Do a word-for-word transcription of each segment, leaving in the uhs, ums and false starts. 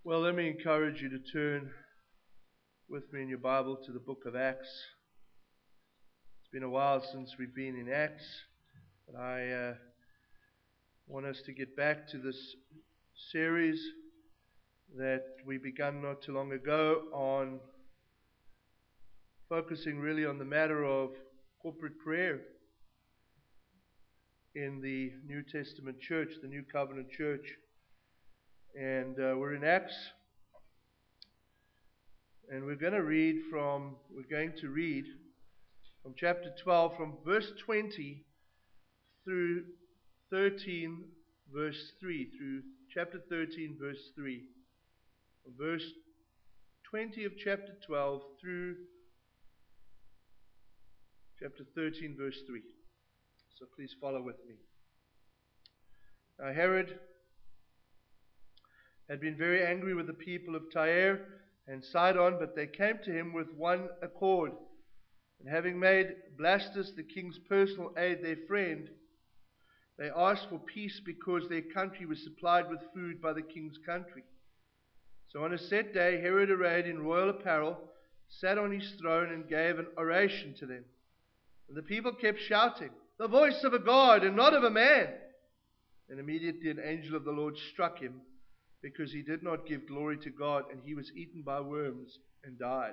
Well, let me encourage you to turn with me in your Bible to the book of Acts. It's been a while since we've been in Acts, but I uh, want us to get back to this series that we began not too long ago on focusing really on the matter of corporate prayer in the New Testament church, the New Covenant church. And uh, we're in Acts. And we're going to read from, we're going to read from chapter twelve, from verse twenty through thirteen, verse three, through chapter thirteen, verse three. From verse twenty of chapter twelve through chapter thirteen, verse three. So please follow with me. Now Herod had been very angry with the people of Tyre and Sidon, but they came to him with one accord. And having made Blastus, the king's personal aide, their friend, they asked for peace because their country was supplied with food by the king's country. So on a set day, Herod, arrayed in royal apparel, sat on his throne and gave an oration to them. And the people kept shouting, "The voice of a God and not of a man!" And immediately an angel of the Lord struck him, because he did not give glory to God, and he was eaten by worms and died.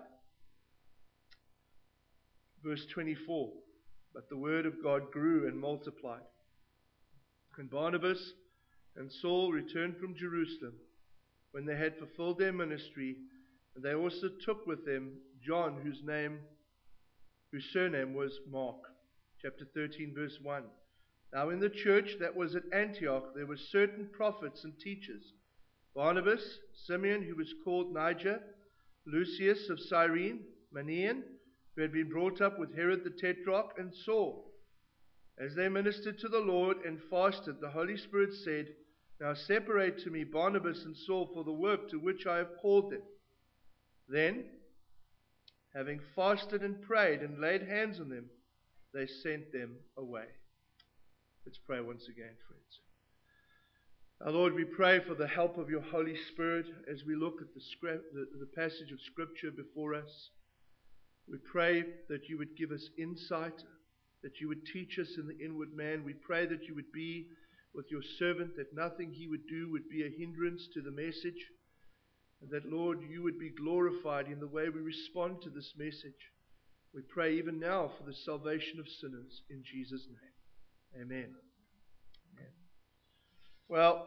Verse twenty-four, but the word of God grew and multiplied. And Barnabas and Saul returned from Jerusalem when they had fulfilled their ministry, and they also took with them John, whose name, whose surname was Mark. Chapter thirteen, verse one. Now in the church that was at Antioch there were certain prophets and teachers: Barnabas, Simeon, who was called Niger, Lucius of Cyrene, Manaen, who had been brought up with Herod the Tetrarch, and Saul. As they ministered to the Lord and fasted, the Holy Spirit said, "Now separate to me Barnabas and Saul for the work to which I have called them." Then, having fasted and prayed and laid hands on them, they sent them away. Let's pray once again, friends. Our Lord, we pray for the help of your Holy Spirit as we look at the, script, the, the passage of Scripture before us. We pray that you would give us insight, that you would teach us in the inward man. We pray that you would be with your servant, that nothing he would do would be a hindrance to the message, and that, Lord, you would be glorified in the way we respond to this message. We pray even now for the salvation of sinners in Jesus' name. Amen. Amen. Well,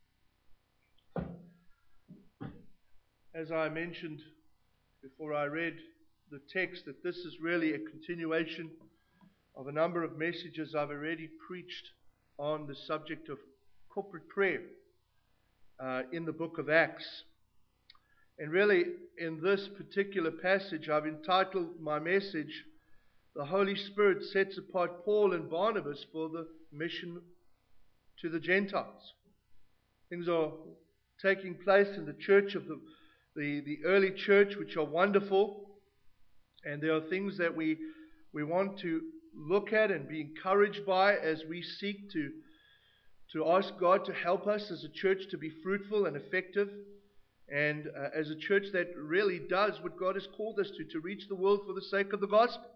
as I mentioned before I read the text, that this is really a continuation of a number of messages I've already preached on the subject of corporate prayer uh, in the book of Acts. And really, in this particular passage, I've entitled my message, "The Holy Spirit Sets Apart Paul and Barnabas for the Mission to the Gentiles." Things are taking place in the church of the, the, the early church, which are wonderful. And there are things that we, we want to look at and be encouraged by as we seek to, to ask God to help us as a church to be fruitful and effective. And uh, as a church that really does what God has called us to, to reach the world for the sake of the gospel.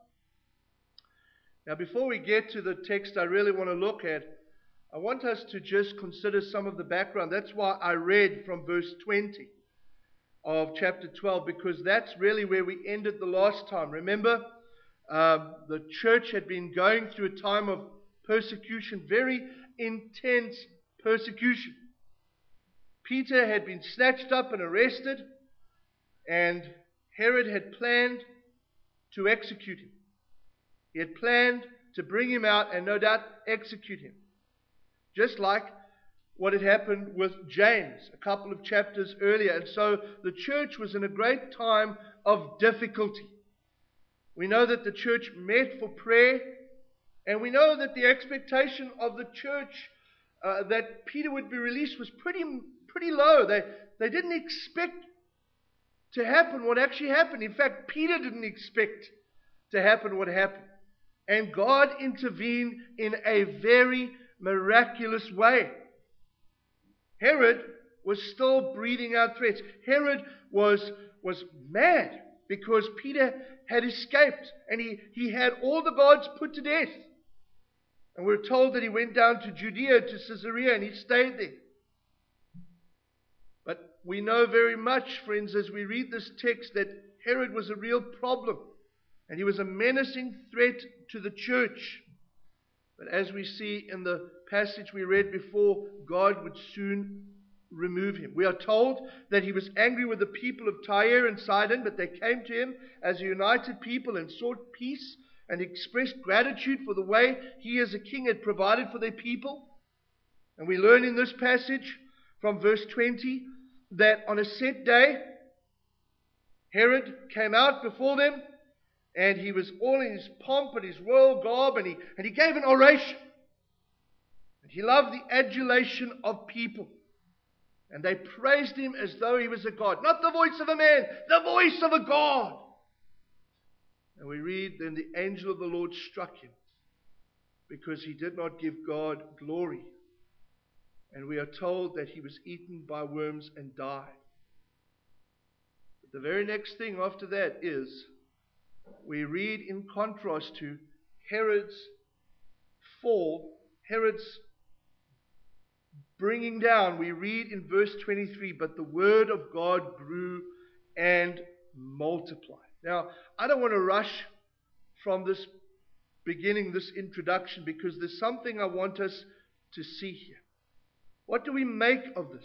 Now, before we get to the text I really want to look at, I want us to just consider some of the background. That's why I read from verse twenty of chapter twelve, because that's really where we ended the last time. Remember, um, the church had been going through a time of persecution, very intense persecution. Peter had been snatched up and arrested, and Herod had planned to execute him. He had planned to bring him out and no doubt execute him. Just like what had happened with James a couple of chapters earlier. And so the church was in a great time of difficulty. We know that the church met for prayer, and we know that the expectation of the church uh, that Peter would be released was pretty pretty low. They, they didn't expect to happen what actually happened. In fact, Peter didn't expect to happen what happened. And God intervened in a very miraculous way. Herod was still breathing out threats. Herod was, was mad because Peter had escaped, and he, he had all the guards put to death. And we're told that he went down to Judea, to Caesarea, and he stayed there. But we know very much, friends, as we read this text, that Herod was a real problem, and he was a menacing threat to the church. But as we see in the passage we read before, God would soon remove him. We are told that he was angry with the people of Tyre and Sidon, but they came to him as a united people and sought peace and expressed gratitude for the way he as a king had provided for their people. And we learn in this passage from verse twenty that on a set day, Herod came out before them, and he was all in his pomp and his royal garb, and he, and he gave an oration. And he loved the adulation of people. And they praised him as though he was a god. Not the voice of a man, the voice of a God. And we read, then the angel of the Lord struck him, because he did not give God glory. And we are told that he was eaten by worms and died. But the very next thing after that is, we read in contrast to Herod's fall, Herod's bringing down, we read in verse twenty-three, but the word of God grew and multiplied. Now, I don't want to rush from this beginning, this introduction, because there's something I want us to see here. What do we make of this?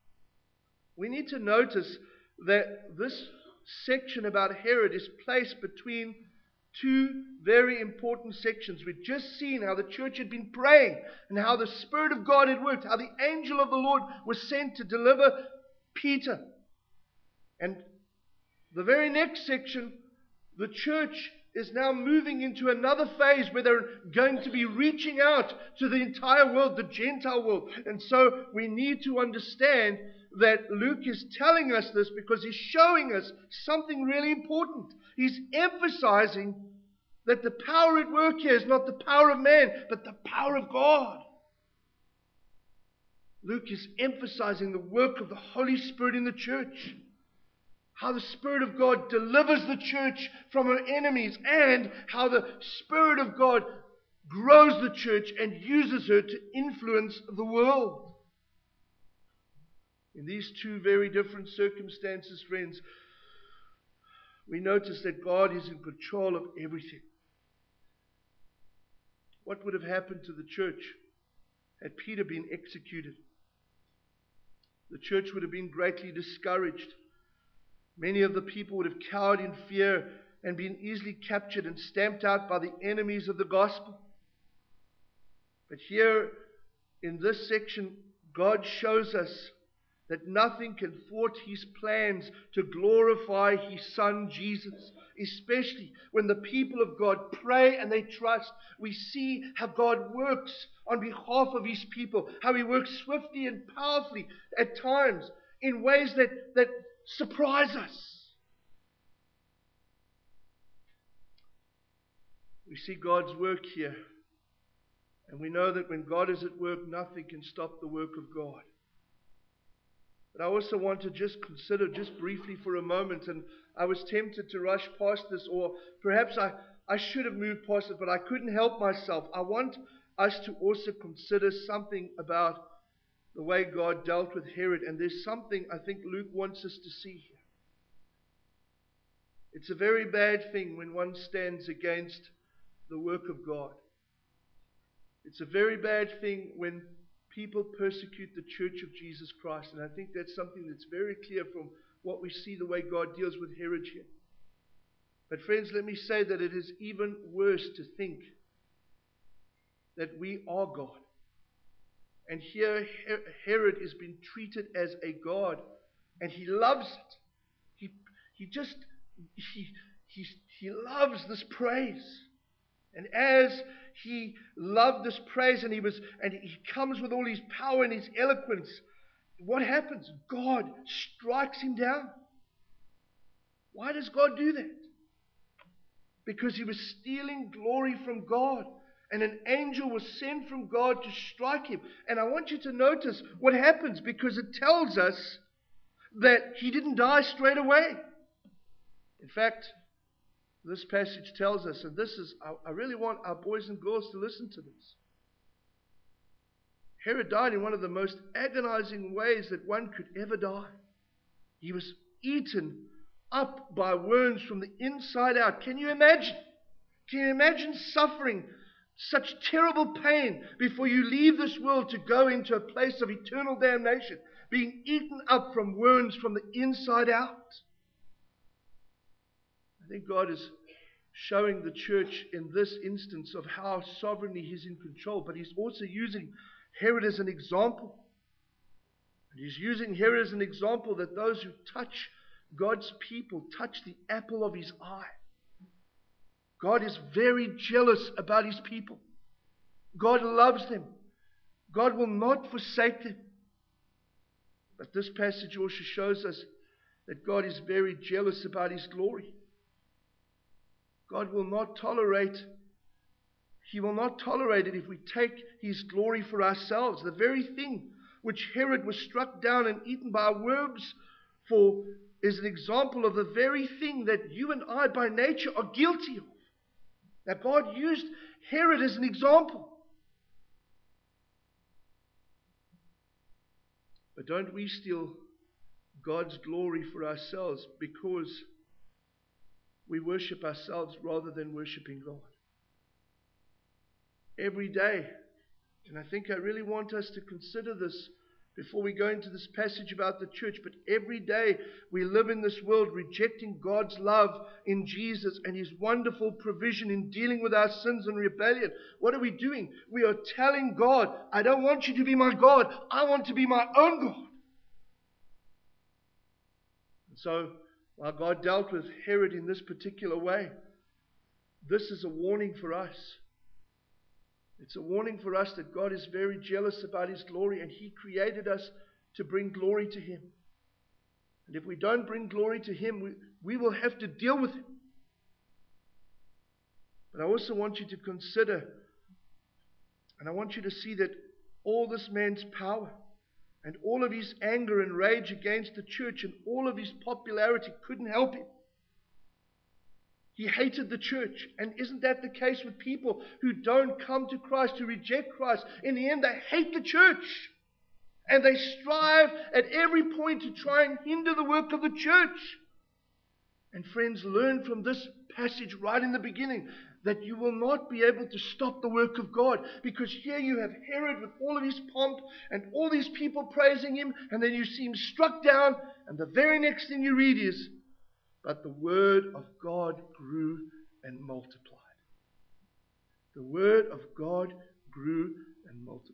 We need to notice that this section about Herod is placed between two very important sections. We've just seen how the church had been praying and how the Spirit of God had worked, how the angel of the Lord was sent to deliver Peter. And the very next section, the church is now moving into another phase where they're going to be reaching out to the entire world, the Gentile world. And so we need to understand that Luke is telling us this because he's showing us something really important. He's emphasizing that the power at work here is not the power of man, but the power of God. Luke is emphasizing the work of the Holy Spirit in the church. How the Spirit of God delivers the church from her enemies, and how the Spirit of God grows the church and uses her to influence the world. In these two very different circumstances, friends, we notice that God is in control of everything. What would have happened to the church had Peter been executed? The church would have been greatly discouraged. Many of the people would have cowered in fear and been easily captured and stamped out by the enemies of the gospel. But here in this section, God shows us that nothing can thwart his plans to glorify his Son Jesus. Especially when the people of God pray and they trust, we see how God works on behalf of his people, how he works swiftly and powerfully at times in ways that, that surprise us. We see God's work here, and we know that when God is at work, nothing can stop the work of God. But I also want to just consider just briefly for a moment, and I was tempted to rush past this, or perhaps I, I should have moved past it, but I couldn't help myself. I want us to also consider something about the way God dealt with Herod, and there's something I think Luke wants us to see here. It's a very bad thing when one stands against the work of God. It's a very bad thing when people persecute the church of Jesus Christ. And I think that's something that's very clear from what we see the way God deals with Herod here. But friends, let me say that it is even worse to think that we are God. And here Herod is being treated as a god, and he loves it. He he just he he he loves this praise. And as he loved this praise, and he was and he comes with all his power and his eloquence, what happens? God strikes him down. Why does God do that? Because he was stealing glory from God. And an angel was sent from God to strike him. And I want you to notice what happens, because it tells us that he didn't die straight away. In fact, this passage tells us, and this is, I, I really want our boys and girls to listen to this. Herod died in one of the most agonizing ways that one could ever die. He was eaten up by worms from the inside out. Can you imagine? Can you imagine suffering such terrible pain before you leave this world to go into a place of eternal damnation, being eaten up from worms from the inside out? I think God is showing the church in this instance of how sovereignly He's in control, but He's also using Herod as an example. And He's using Herod as an example that those who touch God's people touch the apple of His eye. God is very jealous about His people. God loves them. God will not forsake them. But this passage also shows us that God is very jealous about His glory. God will not tolerate, He will not tolerate it if we take His glory for ourselves. The very thing which Herod was struck down and eaten by worms for is an example of the very thing that you and I by nature are guilty of. Now God used Herod as an example. But don't we steal God's glory for ourselves because we worship ourselves rather than worshiping God? Every day, and I think I really want us to consider this before we go into this passage about the church, but every day we live in this world rejecting God's love in Jesus and His wonderful provision in dealing with our sins and rebellion. What are we doing? We are telling God, I don't want you to be my God. I want to be my own God. And so, while God dealt with Herod in this particular way, this is a warning for us. It's a warning for us that God is very jealous about His glory, and He created us to bring glory to Him. And if we don't bring glory to Him, we, we will have to deal with Him. But I also want you to consider, and I want you to see that all this man's power and all of his anger and rage against the church and all of his popularity couldn't help him. He hated the church. And isn't that the case with people who don't come to Christ, who reject Christ? In the end, they hate the church. And they strive at every point to try and hinder the work of the church. And friends, learn from this passage right in the beginning that you will not be able to stop the work of God. Because here you have Herod with all of his pomp and all these people praising him. And then you see him struck down. And the very next thing you read is, but the word of God grew and multiplied. The word of God grew and multiplied.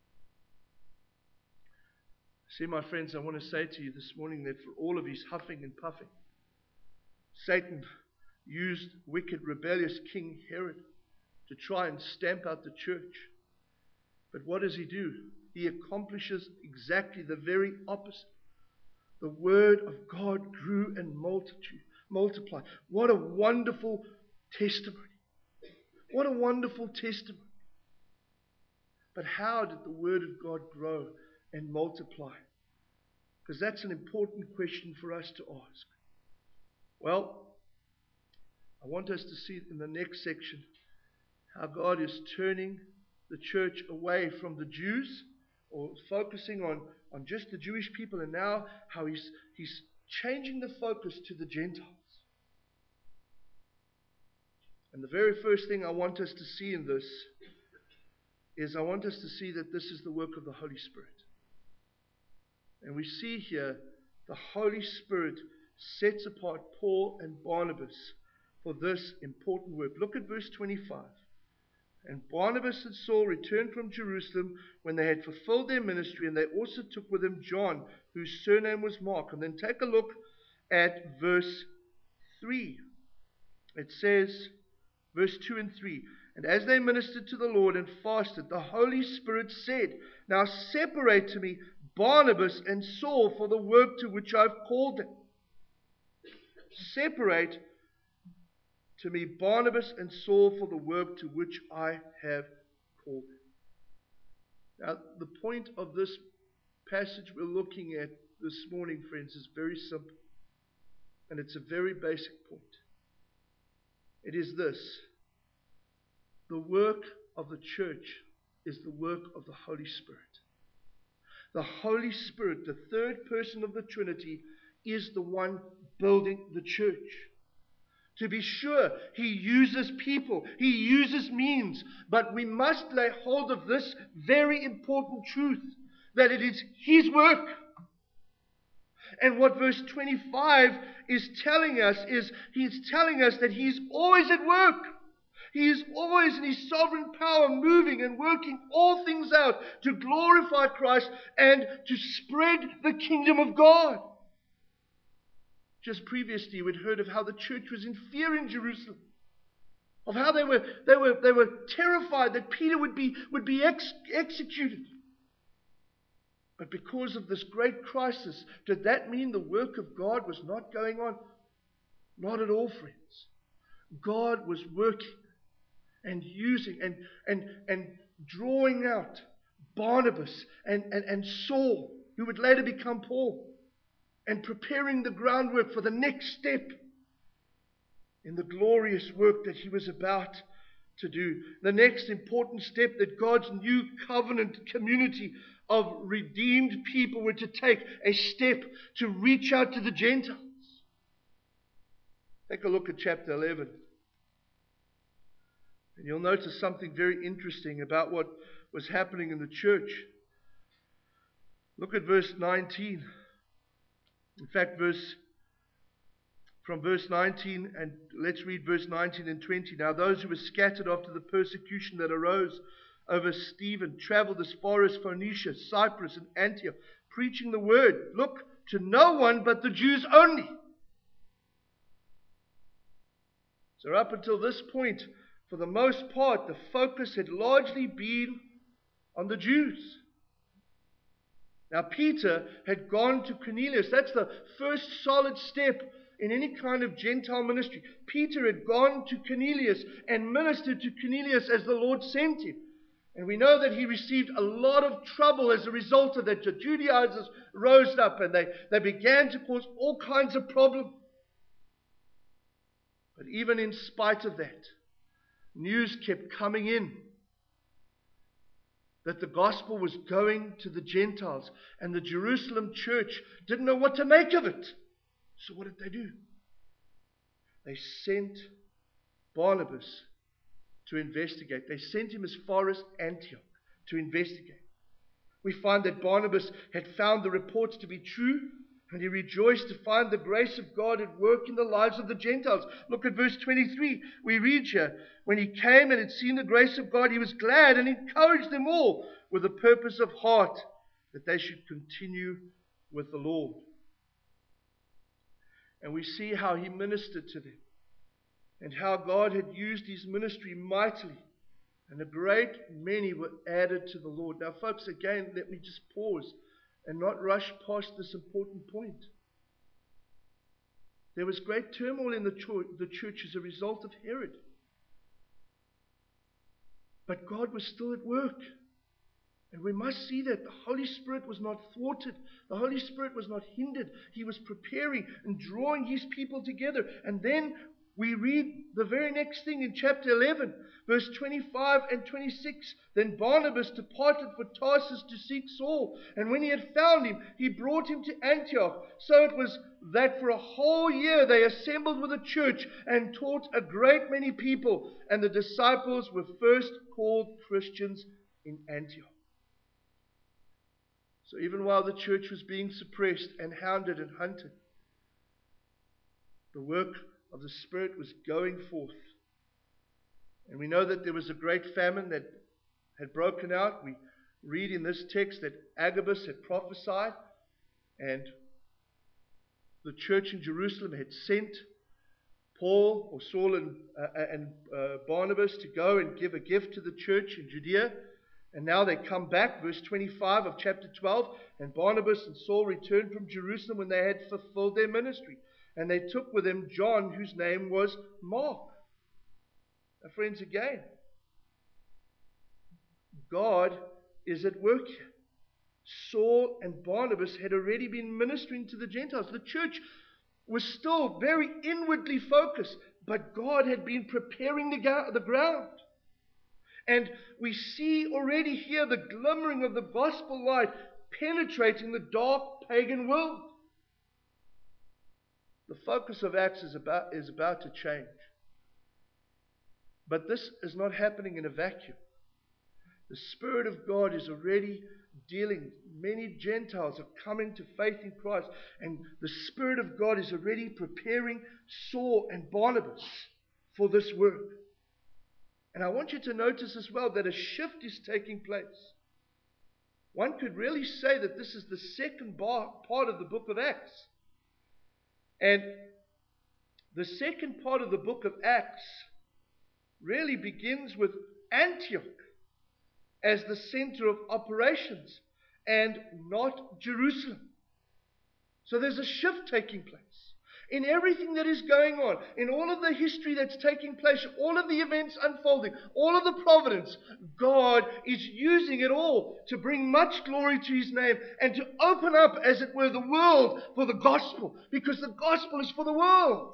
See, my friends, I want to say to you this morning that for all of his huffing and puffing, Satan used wicked, rebellious King Herod to try and stamp out the church. But what does he do? He accomplishes exactly the very opposite. The word of God grew and multitude, multiplied. What a wonderful testimony. What a wonderful testimony. But how did the word of God grow and multiply? Because that's an important question for us to ask. Well, I want us to see in the next section how God is turning the church away from the Jews, or focusing on, on just the Jewish people, and now how he's, he's changing the focus to the Gentiles. And the very first thing I want us to see in this is I want us to see that this is the work of the Holy Spirit. And we see here the Holy Spirit sets apart Paul and Barnabas for this important work. Look at verse twenty-five. And Barnabas and Saul returned from Jerusalem when they had fulfilled their ministry, and they also took with them John, whose surname was Mark. And then take a look at verse three. It says, verse two and three, and as they ministered to the Lord and fasted, the Holy Spirit said, now separate to me Barnabas and Saul for the work to which I've called them. Separate to me Barnabas and Saul for the work to which I have called them. Now, the point of this passage we're looking at this morning, friends, is very simple. And it's a very basic point. It is this: the work of the church is the work of the Holy Spirit. The Holy Spirit, the third person of the Trinity, is the one building the church. To be sure, He uses people, He uses means, but we must lay hold of this very important truth, that it is His work. And what verse twenty-five is telling us is, He's telling us that He's always at work. He is always in His sovereign power moving and working all things out to glorify Christ and to spread the kingdom of God. Just previously we'd heard of how the church was in fear in Jerusalem. Of how they were, they were, they were terrified that Peter would be, would be ex- executed. But because of this great crisis, did that mean the work of God was not going on? Not at all, friends. God was working and using and, and, and drawing out Barnabas and, and, and Saul, who would later become Paul, and preparing the groundwork for the next step in the glorious work that He was about to do. The next important step that God's new covenant community of redeemed people were to take, a step to reach out to the Gentiles. Take a look at chapter eleven. And you'll notice something very interesting about what was happening in the church. Look at verse nineteen. In fact, verse from verse nineteen, and let's read verse nineteen and twenty. Now those who were scattered after the persecution that arose over Stephen traveled as far as Phoenicia, Cyprus, and Antioch, preaching the word, look, to no one but the Jews only. So up until this point, for the most part, the focus had largely been on the Jews. Now Peter had gone to Cornelius. That's the first solid step in any kind of Gentile ministry. Peter had gone to Cornelius and ministered to Cornelius as the Lord sent him. And we know that he received a lot of trouble as a result of that. The Judaizers rose up and they, they began to cause all kinds of problems. But even in spite of that, news kept coming in that the gospel was going to the Gentiles, and the Jerusalem church didn't know what to make of it. So what did they do? They sent Barnabas to investigate. They sent him as far as Antioch to investigate. We find that Barnabas had found the reports to be true, and he rejoiced to find the grace of God at work in the lives of the Gentiles. Look at verse twenty-three. We read here, when he came and had seen the grace of God, he was glad and encouraged them all with a purpose of heart that they should continue with the Lord. And we see how he ministered to them and how God had used his ministry mightily. And a great many were added to the Lord. Now, folks, again, let me just pause and not rush past this important point. There was great turmoil in the church, the church as a result of Herod. But God was still at work. And we must see that the Holy Spirit was not thwarted. The Holy Spirit was not hindered. He was preparing and drawing his people together. And then we read the very next thing in chapter eleven, verse twenty-five and twenty-six. Then Barnabas departed for Tarsus to seek Saul. And when he had found him, he brought him to Antioch. So it was that for a whole year they assembled with the church and taught a great many people. And the disciples were first called Christians in Antioch. So even while the church was being suppressed and hounded and hunted, the work of the Spirit was going forth. And we know that there was a great famine that had broken out. We read in this text that Agabus had prophesied, and the church in Jerusalem had sent Paul or Saul and, uh, and uh, Barnabas to go and give a gift to the church in Judea. And now they come back, verse twenty-five of chapter twelve, and Barnabas and Saul returned from Jerusalem when they had fulfilled their ministry. And they took with them John, whose name was Mark. friends, again, God is at work here. Saul and Barnabas had already been ministering to the Gentiles. The church was still very inwardly focused, but God had been preparing the, ga- the ground. And we see already here the glimmering of the gospel light penetrating the dark pagan world. The focus of Acts is about, is about to change. But this is not happening in a vacuum. The Spirit of God is already dealing. Many Gentiles are coming to faith in Christ. And the Spirit of God is already preparing Saul and Barnabas for this work. And I want you to notice as well that a shift is taking place. One could really say that this is the second bar, part of the book of Acts. And the second part of the book of Acts really begins with Antioch as the center of operations and not Jerusalem. So there's a shift taking place in everything that is going on, in all of the history that's taking place, all of the events unfolding, all of the providence. God is using it all to bring much glory to His name and to open up, as it were, the world for the gospel, because the gospel is for the world.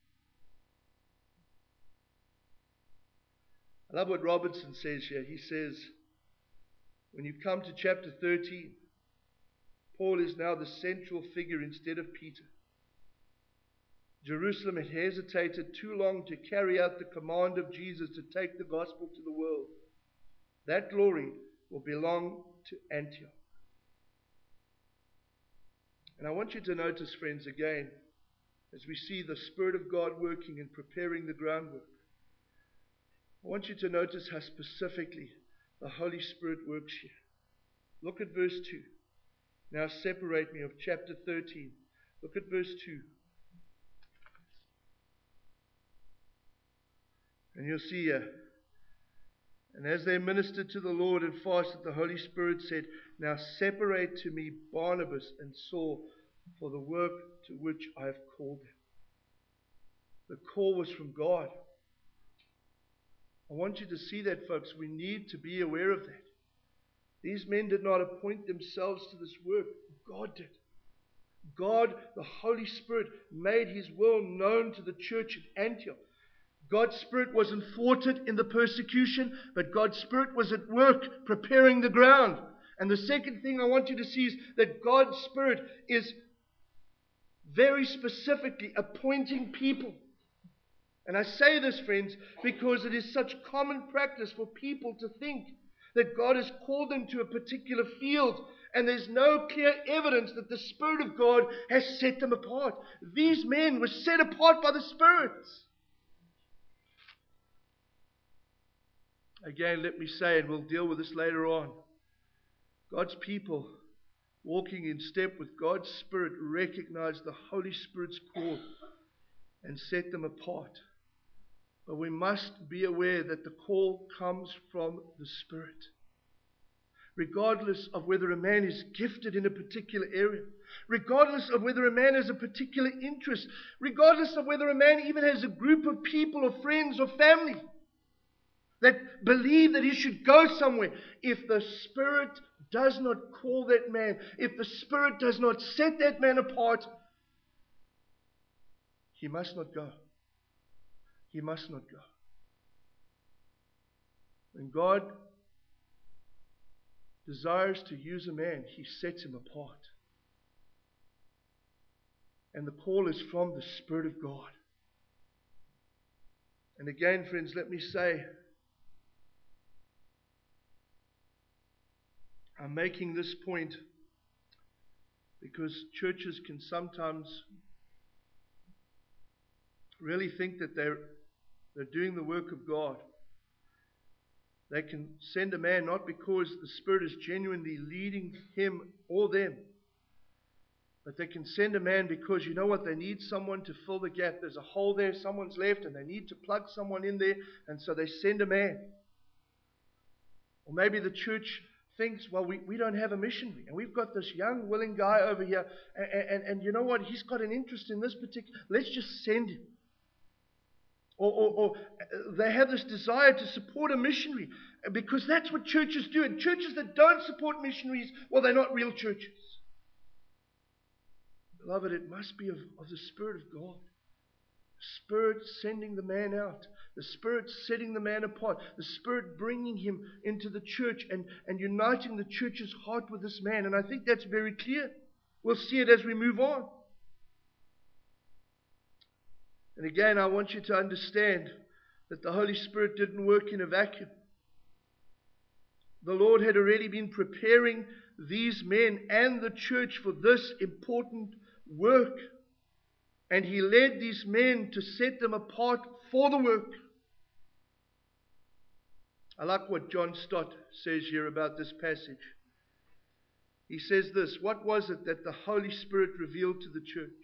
I love what Robertson says here. He says, when you come to chapter thirteen, Paul is now the central figure instead of Peter. Jerusalem had hesitated too long to carry out the command of Jesus to take the gospel to the world. That glory will belong to Antioch. And I want you to notice, friends, again, as we see the Spirit of God working and preparing the groundwork, I want you to notice how specifically the Holy Spirit works here. Look at verse two. Now separate me of chapter thirteen. Look at verse two. And you'll see here, and as they ministered to the Lord and fasted, the Holy Spirit said, now separate to me Barnabas and Saul for the work to which I have called them. The call was from God. I want you to see that, folks. We need to be aware of that. These men did not appoint themselves to this work. God did. God, the Holy Spirit, made His will known to the church at Antioch. God's Spirit wasn't thwarted in the persecution, but God's Spirit was at work preparing the ground. And the second thing I want you to see is that God's Spirit is very specifically appointing people. And I say this, friends, because it is such common practice for people to think that God has called them to a particular field, and there's no clear evidence that the Spirit of God has set them apart. These men were set apart by the Spirit. Again, let me say, and we'll deal with this later on, God's people walking in step with God's Spirit recognize the Holy Spirit's call and set them apart. But we must be aware that the call comes from the Spirit. Regardless of whether a man is gifted in a particular area, regardless of whether a man has a particular interest, regardless of whether a man even has a group of people or friends or family that believe that he should go somewhere, if the Spirit does not call that man, if the Spirit does not set that man apart, he must not go. He must not go. When God desires to use a man, He sets him apart. And the call is from the Spirit of God. And again, friends, let me say, I'm making this point because churches can sometimes really think that they're, they're doing the work of God. They can send a man not because the Spirit is genuinely leading him or them, but they can send a man because, you know what, they need someone to fill the gap. There's a hole there, someone's left, and they need to plug someone in there, and so they send a man. Or maybe the church thinks, well, we, we don't have a missionary, and we've got this young, willing guy over here, and, and, and you know what, he's got an interest in this particular, let's just send him. Or, or, or they have this desire to support a missionary, because that's what churches do. And churches that don't support missionaries, well, they're not real churches. Beloved, it must be of, of the Spirit of God. The Spirit sending the man out. The Spirit setting the man apart. The Spirit bringing him into the church and, and uniting the church's heart with this man. And I think that's very clear. We'll see it as we move on. And again, I want you to understand that the Holy Spirit didn't work in a vacuum. The Lord had already been preparing these men and the church for this important work. And He led these men to set them apart for the work. I like what John Stott says here about this passage. He says this: what was it that the Holy Spirit revealed to the church?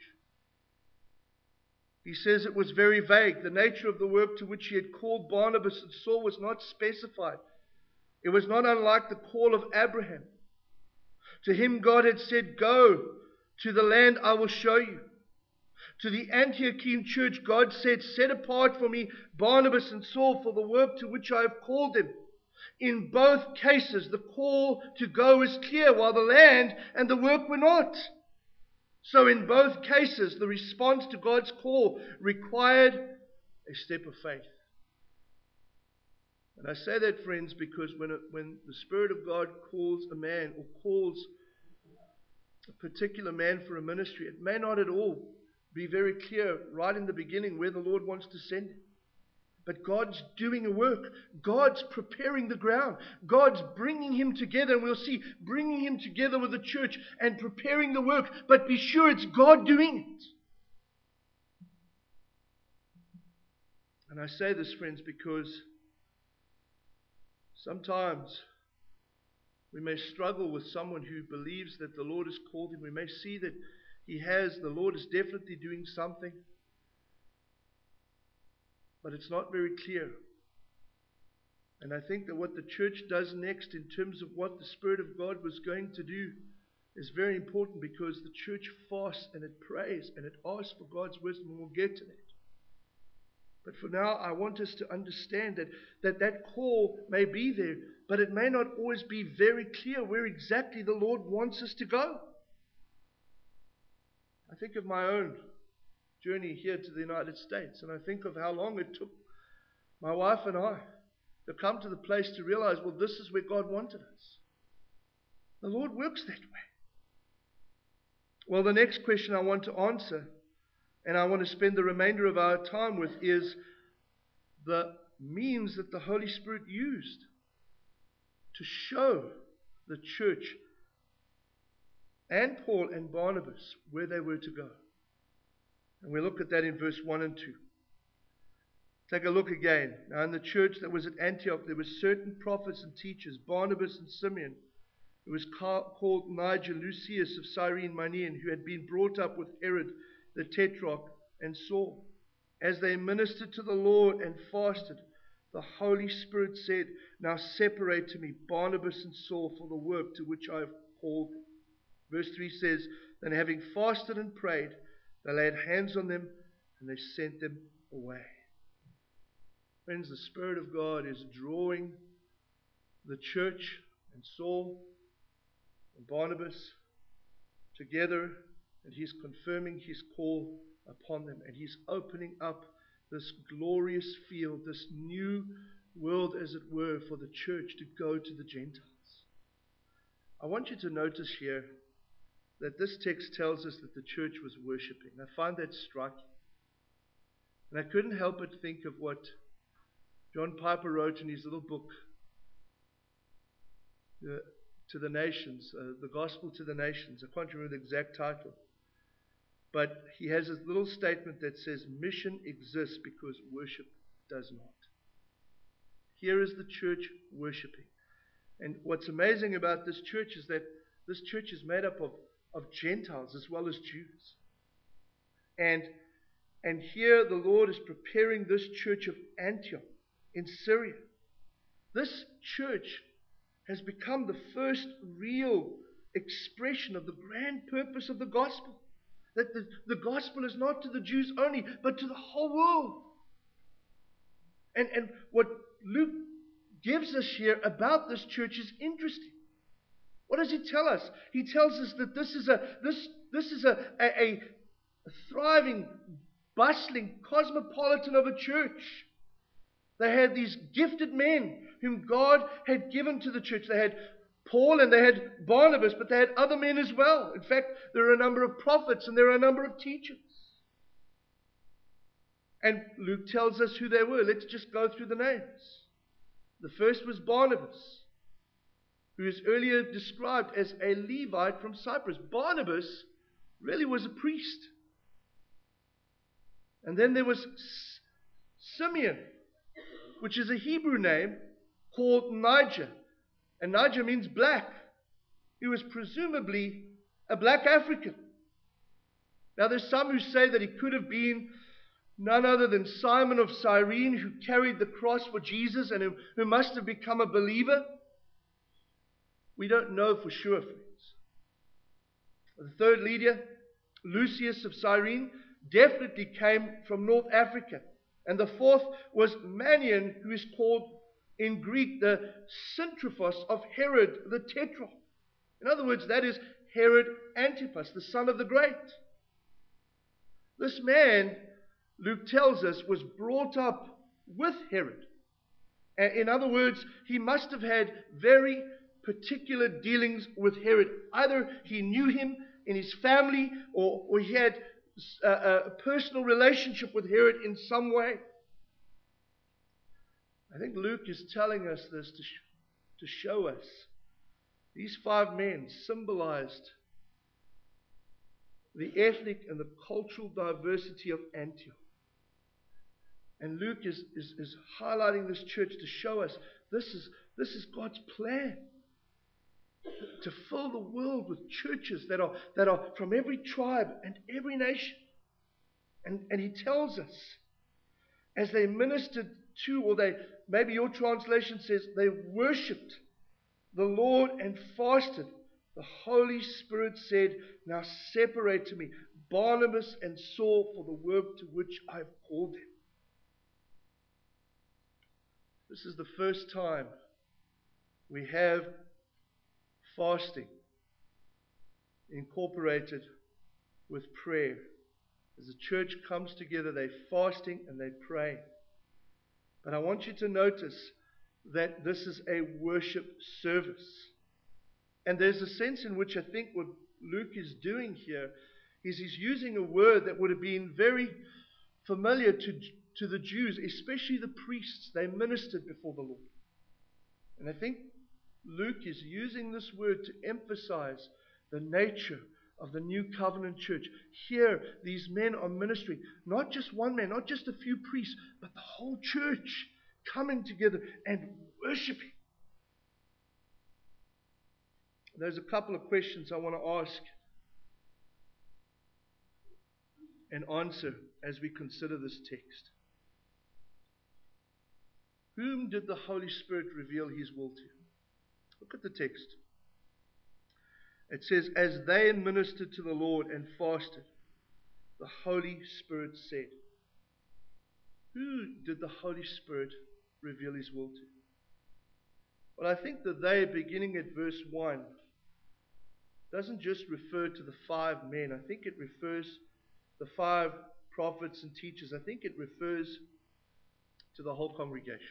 He says it was very vague. The nature of the work to which He had called Barnabas and Saul was not specified. It was not unlike the call of Abraham. To him God had said, "Go to the land I will show you." To the Antiochian church God said, "Set apart for me Barnabas and Saul for the work to which I have called them." In both cases, the call to go is clear, while the land and the work were not. So in both cases, the response to God's call required a step of faith. And I say that, friends, because when, it, when the Spirit of God calls a man or calls a particular man for a ministry, it may not at all be very clear right in the beginning where the Lord wants to send him. But God's doing a work. God's preparing the ground. God's bringing him together. And we'll see, bringing him together with the church and preparing the work. But be sure it's God doing it. And I say this, friends, because sometimes we may struggle with someone who believes that the Lord has called him. We may see that he has, the Lord is definitely doing something. But it's not very clear. And I think that what the church does next in terms of what the Spirit of God was going to do is very important, because the church fasts and it prays and it asks for God's wisdom, and we'll get to that. But for now, I want us to understand that that, that call may be there, but it may not always be very clear where exactly the Lord wants us to go. I think of my own journey here to the United States, and I think of how long it took my wife and I to come to the place to realize, well, this is where God wanted us. The Lord works that way. Well, the next question I want to answer, and I want to spend the remainder of our time with, is the means that the Holy Spirit used to show the church and Paul and Barnabas where they were to go. And we look at that in verse one and two. Take a look again. Now, in the church that was at Antioch, there were certain prophets and teachers, Barnabas and Simeon, who was called Niger, Lucius of Cyrene, Manaen, who had been brought up with Herod the Tetrarch and Saul. As they ministered to the Lord and fasted, the Holy Spirit said, "Now separate to me Barnabas and Saul for the work to which I have called them." Verse three says, "Then having fasted and prayed, they laid hands on them and they sent them away." Friends, the Spirit of God is drawing the church and Saul and Barnabas together, and He's confirming His call upon them, and He's opening up this glorious field, this new world, as it were, for the church to go to the Gentiles. I want you to notice here that this text tells us that the church was worshiping. I find that striking. And I couldn't help but think of what John Piper wrote in his little book, the, to the nations, uh, the Gospel to the Nations. I can't remember the exact title. But he has this little statement that says, "Mission exists because worship does not." Here is the church worshiping. And what's amazing about this church is that this church is made up of of Gentiles as well as Jews. And, and here the Lord is preparing this church of Antioch in Syria. This church has become the first real expression of the grand purpose of the gospel. That the, the gospel is not to the Jews only, but to the whole world. And, and what Luke gives us here about this church is interesting. What does he tell us? He tells us that this is a this this is a, a, a thriving, bustling, cosmopolitan of a church. They had these gifted men whom God had given to the church. They had Paul and they had Barnabas, but they had other men as well. In fact, there are a number of prophets and there are a number of teachers. And Luke tells us who they were. Let's just go through the names. The first was Barnabas, who is earlier described as a Levite from Cyprus. Barnabas really was a priest. And then there was Simeon, which is a Hebrew name called Niger. And Niger means black. He was presumably a black African. Now there's some who say that he could have been none other than Simon of Cyrene, who carried the cross for Jesus and who, who must have become a believer. We don't know for sure, friends. The third leader, Lucius of Cyrene, definitely came from North Africa. And the fourth was Manian, who is called in Greek the Syntrophos of Herod the Tetrarch. In other words, that is Herod Antipas, the son of the great. This man, Luke tells us, was brought up with Herod. In other words, he must have had very particular dealings with Herod. Either he knew him in his family, or, or he had a, a personal relationship with Herod in some way. I think Luke is telling us this to, sh- to show us these five men symbolized the ethnic and the cultural diversity of Antioch. And Luke is, is, is highlighting this church to show us this is, this is God's plan. To fill the world with churches that are, that are from every tribe and every nation. And, and he tells us, as they ministered to, or they, maybe your translation says, they worshipped the Lord and fasted, the Holy Spirit said, now separate to me Barnabas and Saul for the work to which I have called them. This is the first time we have fasting incorporated with prayer. As the church comes together, they're fasting and they pray. But I want you to notice that this is a worship service. And there's a sense in which I think what Luke is doing here is he's using a word that would have been very familiar to, to the Jews, especially the priests. They ministered before the Lord. And I think Luke is using this word to emphasize the nature of the new covenant church. Here, these men are ministering. Not just one man, not just a few priests, but the whole church coming together and worshiping. There's a couple of questions I want to ask and answer as we consider this text. Whom did the Holy Spirit reveal His will to? Look at the text. It says, as they ministered to the Lord and fasted, the Holy Spirit said. Who did the Holy Spirit reveal His will to? Well, I think that they, beginning at verse one, doesn't just refer to the five men. I think it refers the five prophets and teachers. I think it refers to the whole congregation.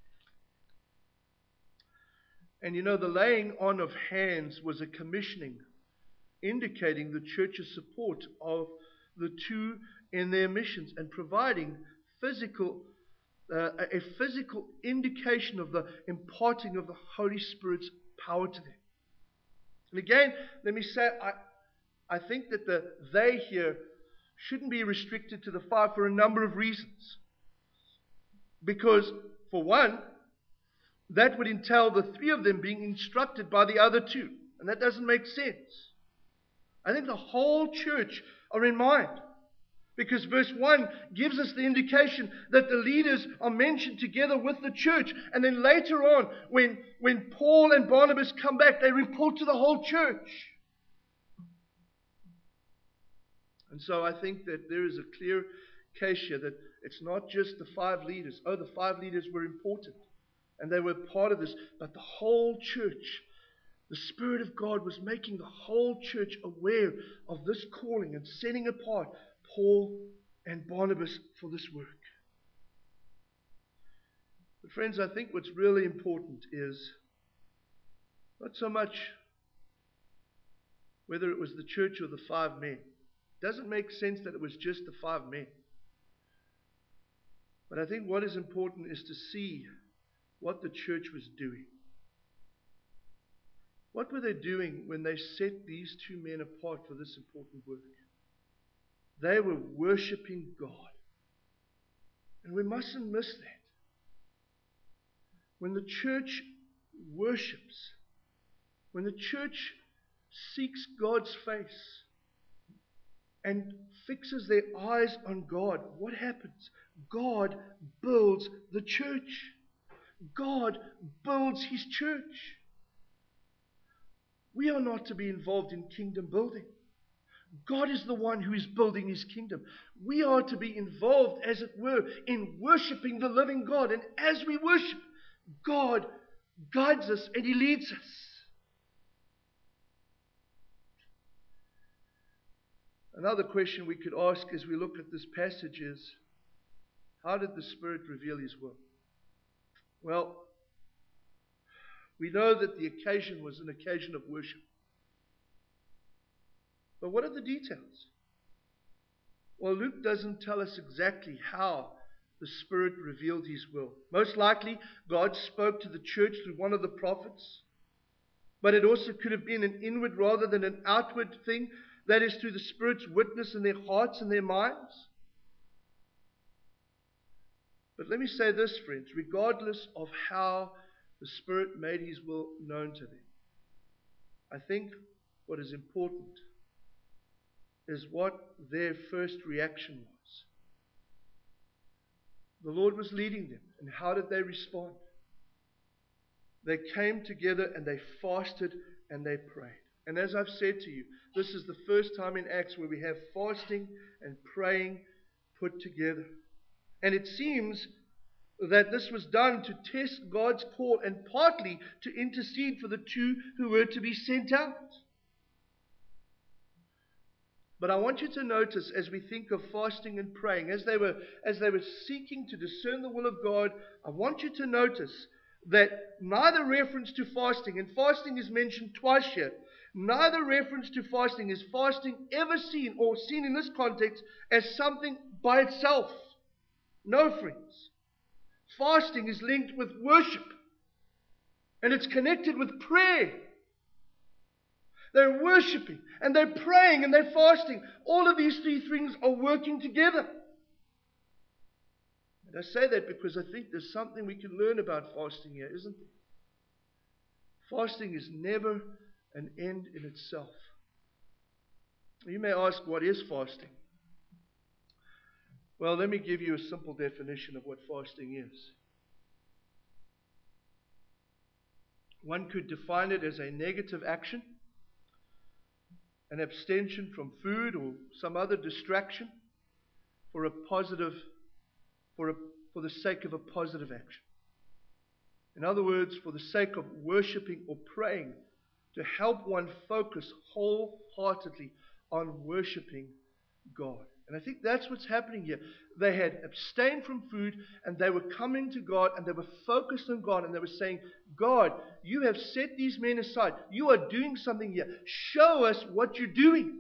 And you know, the laying on of hands was a commissioning, indicating the church's support of the two in their missions and providing physical, uh, a physical indication of the imparting of the Holy Spirit's power to them. And again, let me say, I, I think that the they here shouldn't be restricted to the five for a number of reasons. Because, for one, that would entail the three of them being instructed by the other two. And that doesn't make sense. I think the whole church are in mind. Because verse one gives us the indication that the leaders are mentioned together with the church. And then later on, when, when Paul and Barnabas come back, they report to the whole church. And so I think that there is a clear case here that it's not just the five leaders. Oh, the five leaders were important, and they were part of this, but the whole church, the Spirit of God was making the whole church aware of this calling and setting apart Paul and Barnabas for this work. But friends, I think what's really important is not so much whether it was the church or the five men. It doesn't make sense that it was just the five men. But I think what is important is to see what the church was doing. What were they doing when they set these two men apart for this important work? They were worshiping God. And we mustn't miss that. When the church worships, when the church seeks God's face and fixes their eyes on God, what happens? God builds the church. God builds His church. We are not to be involved in kingdom building. God is the one who is building His kingdom. We are to be involved, as it were, in worshiping the living God. And as we worship, God guides us and He leads us. Another question we could ask as we look at this passage is, how did the Spirit reveal His will? Well, we know that the occasion was an occasion of worship. But what are the details? Well, Luke doesn't tell us exactly how the Spirit revealed His will. Most likely, God spoke to the church through one of the prophets. But it also could have been an inward rather than an outward thing. That is, through the Spirit's witness in their hearts and their minds. But let me say this, friends, regardless of how the Spirit made His will known to them, I think what is important is what their first reaction was. The Lord was leading them, and how did they respond? They came together and they fasted and they prayed. And as I've said to you, this is the first time in Acts where we have fasting and praying put together. And it seems that this was done to test God's call and partly to intercede for the two who were to be sent out. But I want you to notice, as we think of fasting and praying, as they were, as they were seeking to discern the will of God, I want you to notice that neither reference to fasting, and fasting is mentioned twice here, neither reference to fasting is fasting ever seen or seen in this context as something by itself. No, friends. Fasting is linked with worship, and it's connected with prayer. They're worshiping, and they're praying, and they're fasting. All of these three things are working together. And I say that because I think there's something we can learn about fasting here, isn't there? Fasting is never an end in itself. You may ask, what is fasting? Well, let me give you a simple definition of what fasting is. One could define it as a negative action, an abstention from food or some other distraction for a positive, for a, for the sake of a positive action. In other words, for the sake of worshiping or praying, to help one focus wholeheartedly on worshiping God. And I think that's what's happening here. They had abstained from food, and they were coming to God, and they were focused on God, and they were saying, God, you have set these men aside. You are doing something here. Show us what you're doing.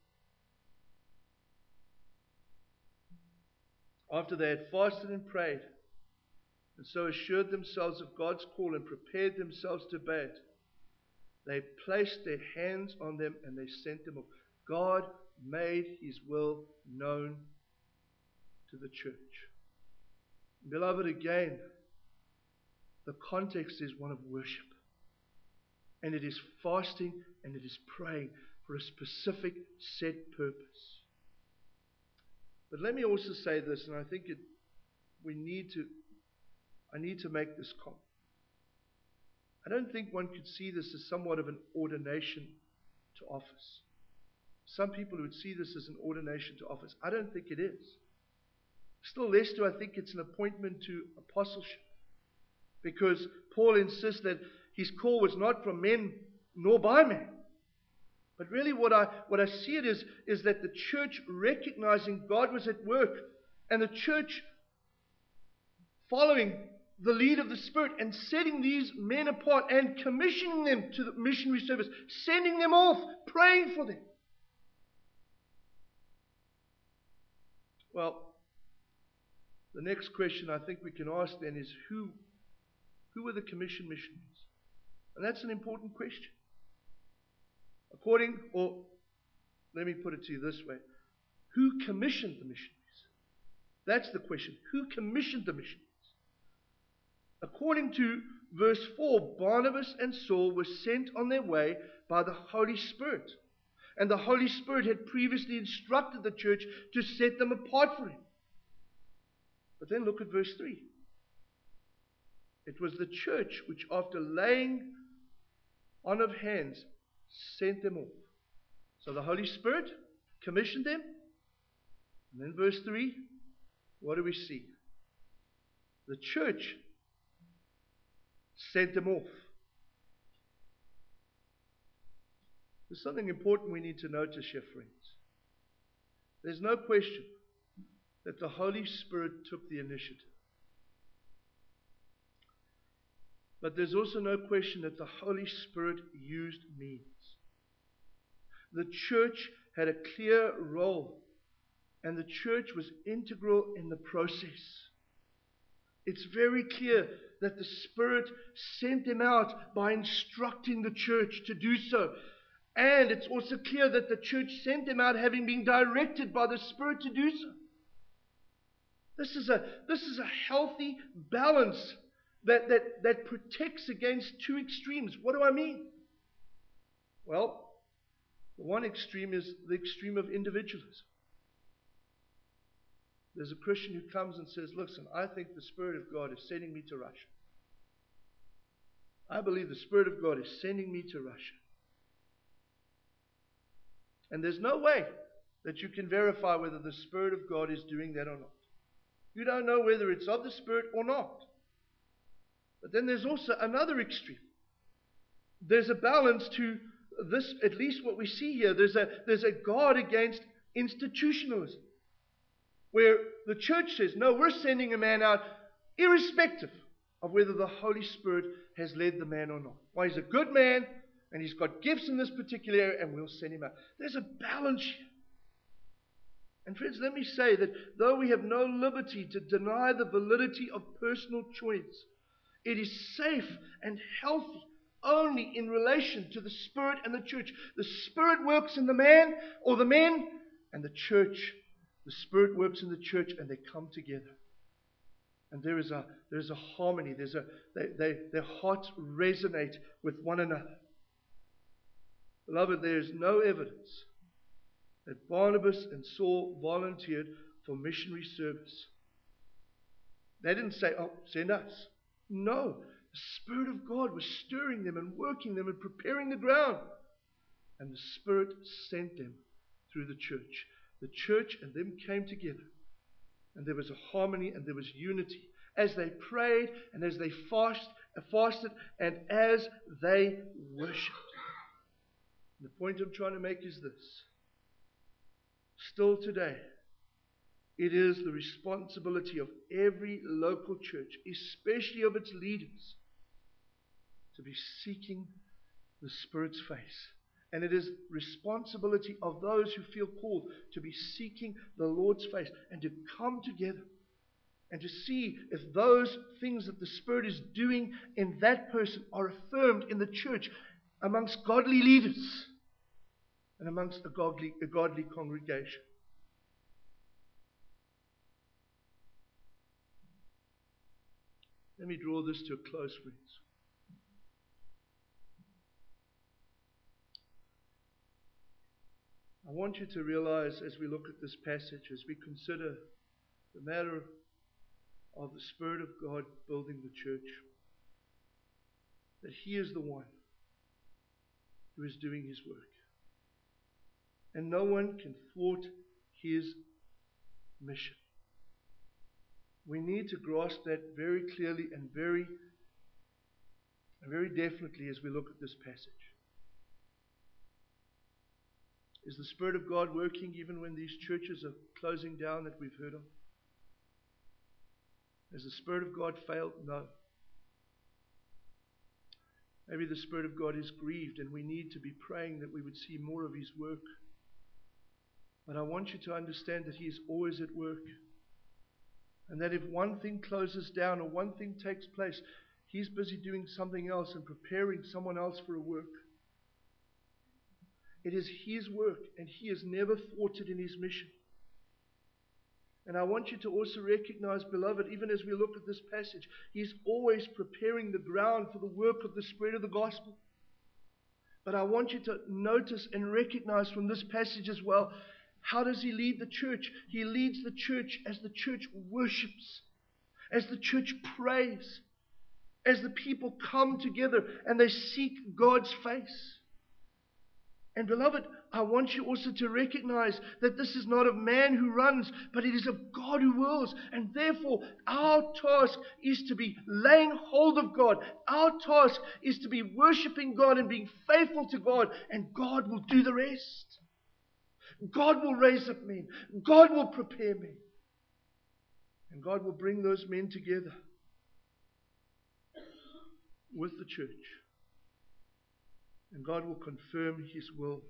After they had fasted and prayed, and so assured themselves of God's call and prepared themselves to obey it, they placed their hands on them and they sent them off. God made His will known to the church. Beloved, again, the context is one of worship. And it is fasting and it is praying for a specific set purpose. But let me also say this, and I think it, we need to, I need to make this comment. I don't think one could see this as somewhat of an ordination to office. Some people would see this as an ordination to office. I don't think it is. Still less do I think it's an appointment to apostleship. Because Paul insists that his call was not from men nor by men. But really what I what I see it is, is that the church recognizing God was at work, and the church following the lead of the Spirit and setting these men apart and commissioning them to the missionary service, sending them off, praying for them. Well, the next question I think we can ask then is who, who were the commissioned missionaries? And that's an important question. According, or let me put it to you this way. Who commissioned the missionaries? That's the question. Who commissioned the missionaries? According to verse four, Barnabas and Saul were sent on their way by the Holy Spirit. And the Holy Spirit had previously instructed the church to set them apart for Him. But then look at verse three. It was the church which, after laying on of hands, sent them off. So the Holy Spirit commissioned them. And then verse three, what do we see? The church sent them off. There's something important we need to notice here, friends. There's no question that the Holy Spirit took the initiative. But there's also no question that the Holy Spirit used means. The church had a clear role, and the church was integral in the process. It's very clear that the Spirit sent them out by instructing the church to do so. And it's also clear that the church sent them out having been directed by the Spirit to do so. This is a, this is a healthy balance that, that, that protects against two extremes. What do I mean? Well, the one extreme is the extreme of individualism. There's a Christian who comes and says, listen, I think the Spirit of God is sending me to Russia. I believe the Spirit of God is sending me to Russia. And there's no way that you can verify whether the Spirit of God is doing that or not. You don't know whether it's of the Spirit or not. But then there's also another extreme. There's a balance to this, at least what we see here. There's a, there's a guard against institutionalism, where the church says, no, we're sending a man out irrespective of whether the Holy Spirit has led the man or not. Why, he's a good man, and he's got gifts in this particular area, and we'll send him out. There's a balance here. And friends, let me say that though we have no liberty to deny the validity of personal choice, it is safe and healthy only in relation to the Spirit and the church. The Spirit works in the man or the men, and the church, the Spirit works in the church, and they come together. And there is a there is a harmony. There's a they, they their hearts resonate with one another. Beloved, there is no evidence that Barnabas and Saul volunteered for missionary service. They didn't say, oh, send us. No, the Spirit of God was stirring them and working them and preparing the ground. And the Spirit sent them through the church. The church and them came together. And there was a harmony and there was unity as they prayed and as they fast, fasted and as they worshipped. The point I'm trying to make is this. Still today, it is the responsibility of every local church, especially of its leaders, to be seeking the Spirit's face. And it is responsibility of those who feel called to be seeking the Lord's face and to come together and to see if those things that the Spirit is doing in that person are affirmed in the church amongst godly leaders and amongst a godly, a godly congregation. Let me draw this to a close, friends. I want you to realize as we look at this passage, as we consider the matter of the Spirit of God building the church, that He is the one who is doing His work. And no one can thwart His mission. We need to grasp that very clearly and very, very definitely as we look at this passage. Is the Spirit of God working even when these churches are closing down that we've heard of? Has the Spirit of God failed? No. Maybe the Spirit of God is grieved and we need to be praying that we would see more of His work. But I want you to understand that He is always at work. And that if one thing closes down or one thing takes place, He's busy doing something else and preparing someone else for a work. It is His work, and He is never thwarted in His mission. And I want you to also recognize, beloved, even as we look at this passage, He's always preparing the ground for the work of the spread of the gospel. But I want you to notice and recognize from this passage as well, how does He lead the church? He leads the church as the church worships, as the church prays, as the people come together and they seek God's face. And beloved, I want you also to recognize that this is not of man who runs, but it is of God who wills. And therefore, our task is to be laying hold of God. Our task is to be worshiping God and being faithful to God, and God will do the rest. God will raise up men. God will prepare men. And God will bring those men together with the church. And God will confirm His will.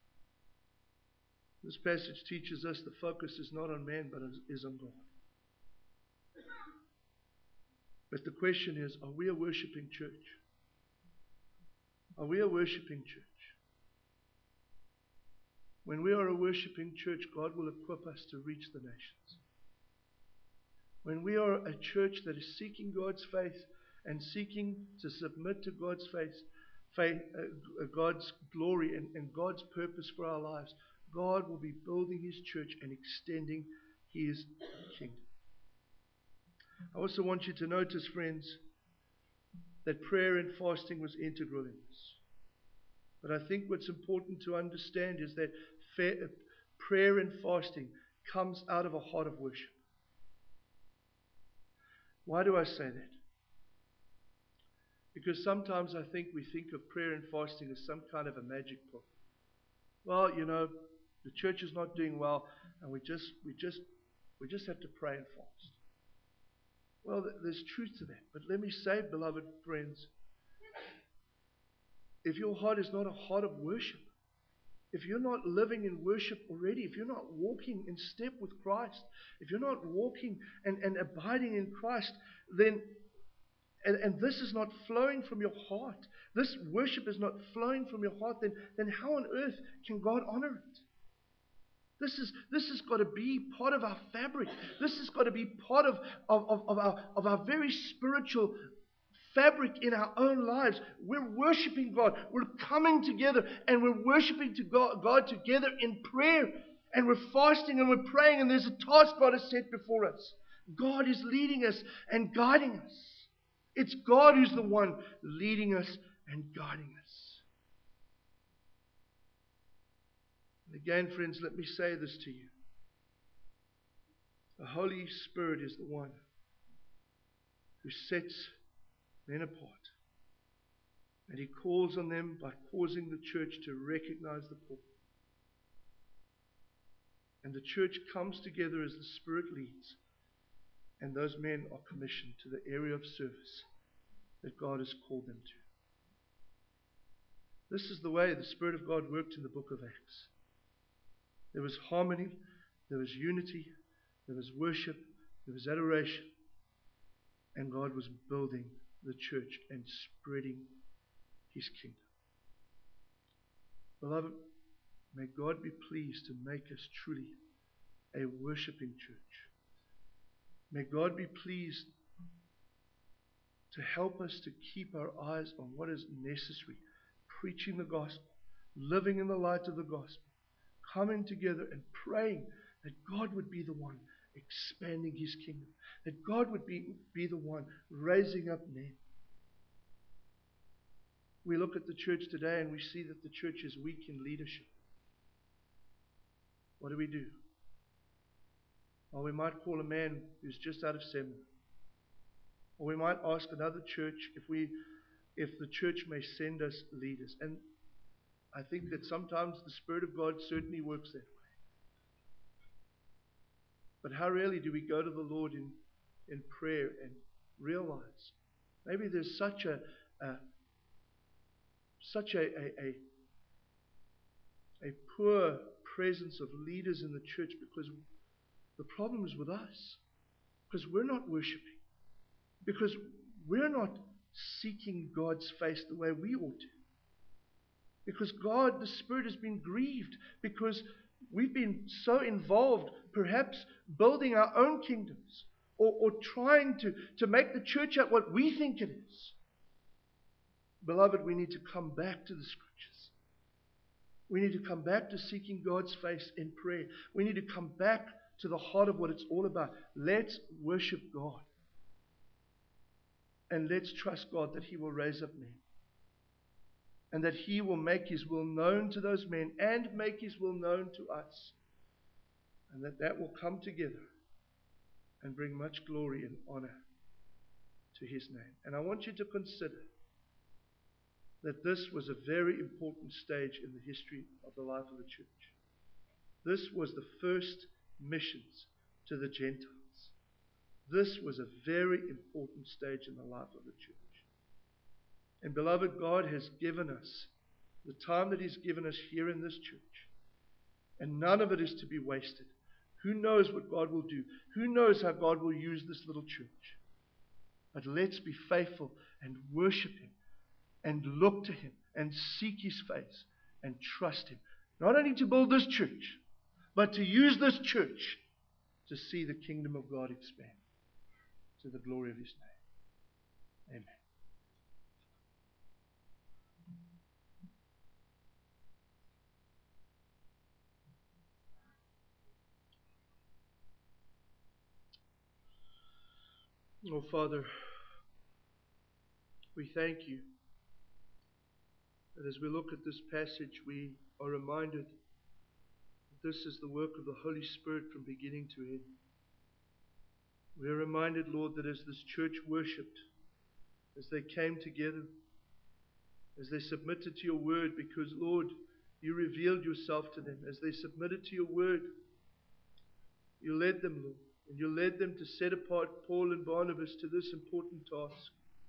This passage teaches us the focus is not on man, but is on God. But the question is, are we a worshiping church? Are we a worshiping church? When we are a worshiping church, God will equip us to reach the nations. When we are a church that is seeking God's face and seeking to submit to God's face, faith, uh, God's glory and, and God's purpose for our lives, God will be building His church and extending His kingdom. I also want you to notice, friends, that prayer and fasting was integral in this. But I think what's important to understand is that fair, prayer and fasting comes out of a heart of worship. Why do I say that? Because sometimes I think we think of prayer and fasting as some kind of a magic pill. Well, you know, the church is not doing well, and we just, we just, we just have to pray and fast. Well, there's truth to that. But let me say, beloved friends, if your heart is not a heart of worship, if you're not living in worship already, if you're not walking in step with Christ, if you're not walking and, and abiding in Christ, then, and, and this is not flowing from your heart, this worship is not flowing from your heart, then, then how on earth can God honor it? This is this has got to be part of our fabric. This has got to be part of, of, of, of, our, of our very spiritual fabric in our own lives. We're worshiping God. We're coming together and we're worshiping to God, God together in prayer. And we're fasting and we're praying, and there's a task God has set before us. God is leading us and guiding us. It's God who's the one leading us and guiding us. And again, friends, let me say this to you. The Holy Spirit is the one who sets men apart. And He calls on them by causing the church to recognize the call. And the church comes together as the Spirit leads. And those men are commissioned to the area of service that God has called them to. This is the way the Spirit of God worked in the book of Acts. There was harmony, there was unity, there was worship, there was adoration. And God was building the church and spreading His kingdom. Beloved, may God be pleased to make us truly a worshiping church. May God be pleased to help us to keep our eyes on what is necessary, preaching the gospel, living in the light of the gospel, coming together and praying that God would be the one expanding His kingdom, that God would be, be the one raising up men. We look at the church today and we see that the church is weak in leadership. What do we do? Or we might call a man who's just out of seminary. Or we might ask another church if we, if the church may send us leaders. And I think that sometimes the Spirit of God certainly works that way. But how rarely do we go to the Lord in, in prayer and realize maybe there's such a, a such a, a, a, a poor presence of leaders in the church because the problem is with us. Because we're not worshiping. Because we're not seeking God's face the way we ought to. Because God, the Spirit, has been grieved because we've been so involved, perhaps building our own kingdoms or, or trying to, to make the church out what we think it is. Beloved, we need to come back to the Scriptures. We need to come back to seeking God's face in prayer. We need to come back to the heart of what it's all about. Let's worship God. And let's trust God that He will raise up men. And that He will make His will known to those men and make His will known to us. And that that will come together and bring much glory and honor to His name. And I want you to consider that this was a very important stage in the history of the life of the church. This was the first missions to the Gentiles. This was a very important stage in the life of the church. And beloved, God has given us the time that He's given us here in this church. And none of it is to be wasted. Who knows what God will do? Who knows how God will use this little church? But let's be faithful and worship Him and look to Him and seek His face and trust Him. Not only to build this church, but to use this church to see the kingdom of God expand to the glory of His name. Amen. Oh, Father, we thank You that as we look at this passage, we are reminded that this is the work of the Holy Spirit from beginning to end. We are reminded, Lord, that as this church worshipped, as they came together, as they submitted to Your word, because, Lord, You revealed Yourself to them, as they submitted to Your word, You led them, Lord. And You led them to set apart Paul and Barnabas to this important task.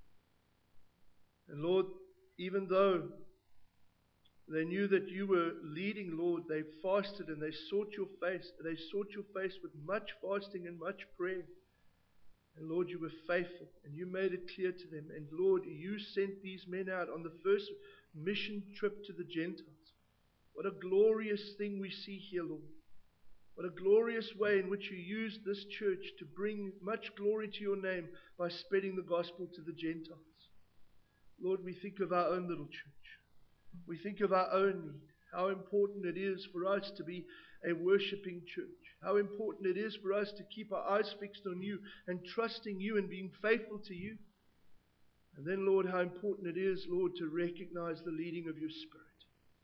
And Lord, even though they knew that You were leading, Lord, they fasted and they sought Your face. They sought Your face with much fasting and much prayer. And Lord, You were faithful and You made it clear to them. And Lord, You sent these men out on the first mission trip to the Gentiles. What a glorious thing we see here, Lord. What a glorious way in which You used this church to bring much glory to Your name by spreading the gospel to the Gentiles. Lord, we think of our own little church. We think of our own need. How important it is for us to be a worshiping church. How important it is for us to keep our eyes fixed on You and trusting You and being faithful to You. And then, Lord, how important it is, Lord, to recognize the leading of Your Spirit.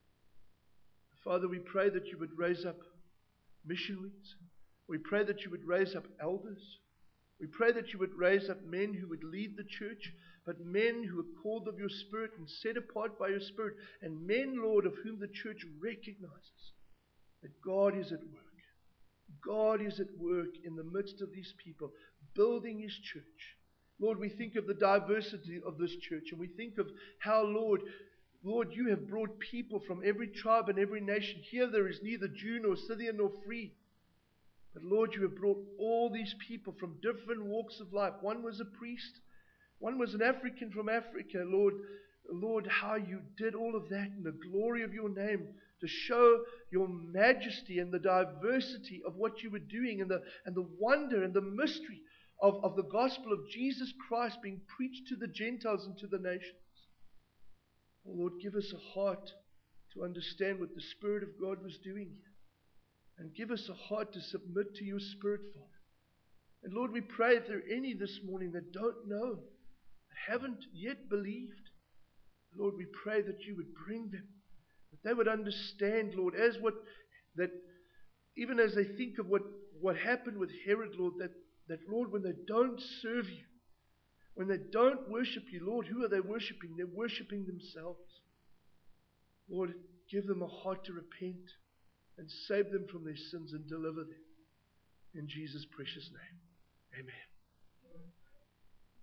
Father, we pray that You would raise up missionaries. We pray that You would raise up elders. We pray that You would raise up men who would lead the church, but men who are called of Your Spirit and set apart by Your Spirit, and men, Lord, of whom the church recognizes that God is at work. God is at work in the midst of these people, building His church. Lord, we think of the diversity of this church, and we think of how, Lord, Lord, You have brought people from every tribe and every nation. Here there is neither Jew nor Scythian nor free. But Lord, You have brought all these people from different walks of life. One was a priest. One was an African from Africa. Lord, Lord, how You did all of that in the glory of Your name to show Your majesty and the diversity of what You were doing and the, and the wonder and the mystery of, of the gospel of Jesus Christ being preached to the Gentiles and to the nations. Oh Lord, give us a heart to understand what the Spirit of God was doing here. And give us a heart to submit to Your Spirit, Father. And Lord, we pray if there are any this morning that don't know, that haven't yet believed, Lord, we pray that You would bring them, that they would understand, Lord, as what that even as they think of what, what happened with Herod, Lord, that, that, Lord, when they don't serve you, when they don't worship you, Lord, who are they worshiping? They're worshiping themselves. Lord, give them a heart to repent and save them from their sins and deliver them. In Jesus' precious name, amen.